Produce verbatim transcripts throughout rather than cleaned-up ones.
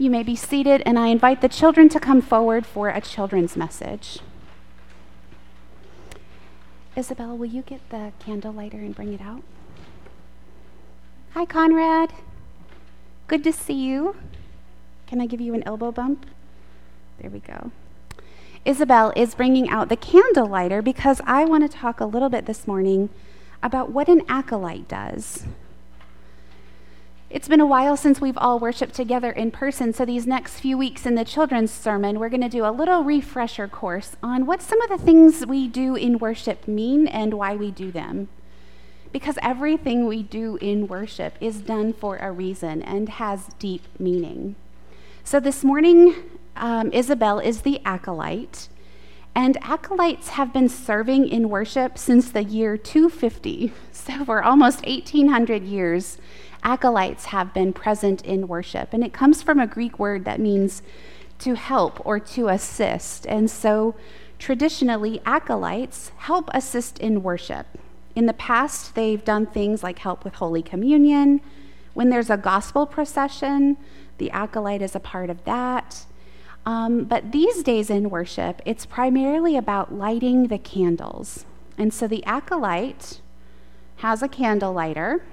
You may be seated, and I invite the children to come forward for a children's message. Isabel, will you get the candle lighter and bring it out? Hi, Conrad. Good to see you. Can I give you an elbow bump? There we go. Isabel is bringing out the candle lighter because I want to talk a little bit this morning about what an acolyte does. It's been a while since we've all worshiped together in person, so these next few weeks in the children's sermon, we're going to do a little refresher course on what some of the things we do in worship mean and why we do them. Because everything we do in worship is done for a reason and has deep meaning. So this morning, um, Isabel is the acolyte, and acolytes have been serving in worship since the year two fifty. So for almost eighteen hundred years, acolytes have been present in worship, and it comes from a Greek word that means to help or to assist. And so traditionally, acolytes help assist in worship. In the past, they've done things like help with Holy Communion. When there's a gospel procession, the acolyte is a part of that. Um, but these days in worship, it's primarily about lighting the candles. And so the acolyte has a candle lighter,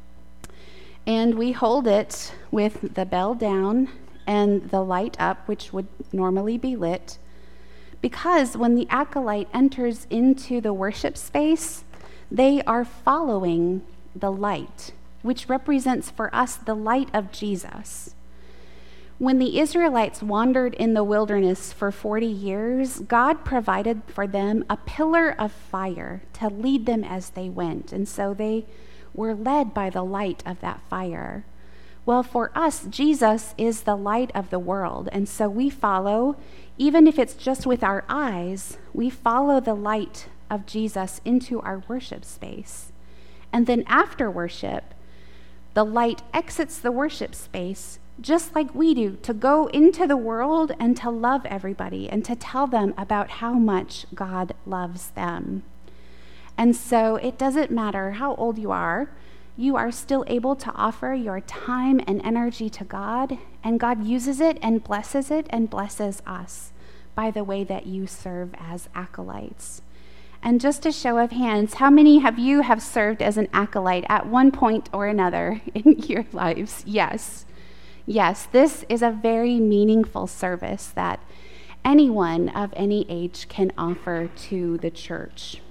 and we hold it with the bell down and the light up, which would normally be lit, because when the acolyte enters into the worship space, they are following the light, which represents for us the light of Jesus. When the Israelites wandered in the wilderness for forty years, God provided for them a pillar of fire to lead them as they went, and so they were led by the light of that fire. Well, for us, Jesus is the light of the world, and so we follow, even if it's just with our eyes, we follow the light of Jesus into our worship space. And then after worship, the light exits the worship space just like we do, to go into the world and to love everybody and to tell them about how much God loves them. And so it doesn't matter how old you are, you are still able to offer your time and energy to God, and God uses it and blesses it and blesses us by the way that you serve as acolytes. And just a show of hands, how many of you have served as an acolyte at one point or another in your lives? Yes. Yes, this is a very meaningful service that anyone of any age can offer to the church.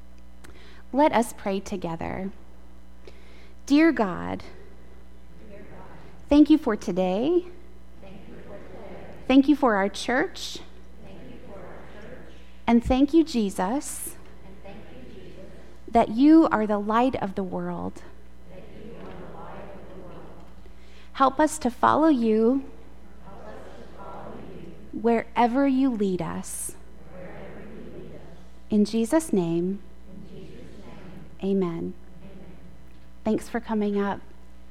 Let us pray together. Dear God, Dear God, thank you for today. Thank you for, today. Thank you for our church. Thank you for our church. And thank you, Jesus, and thank you, Jesus, that you are the light of the world. That you are the light of the world. Help us to follow you, Help us to follow you wherever you lead us. Wherever you lead us. In Jesus' name. Amen. Amen. Thanks for coming up.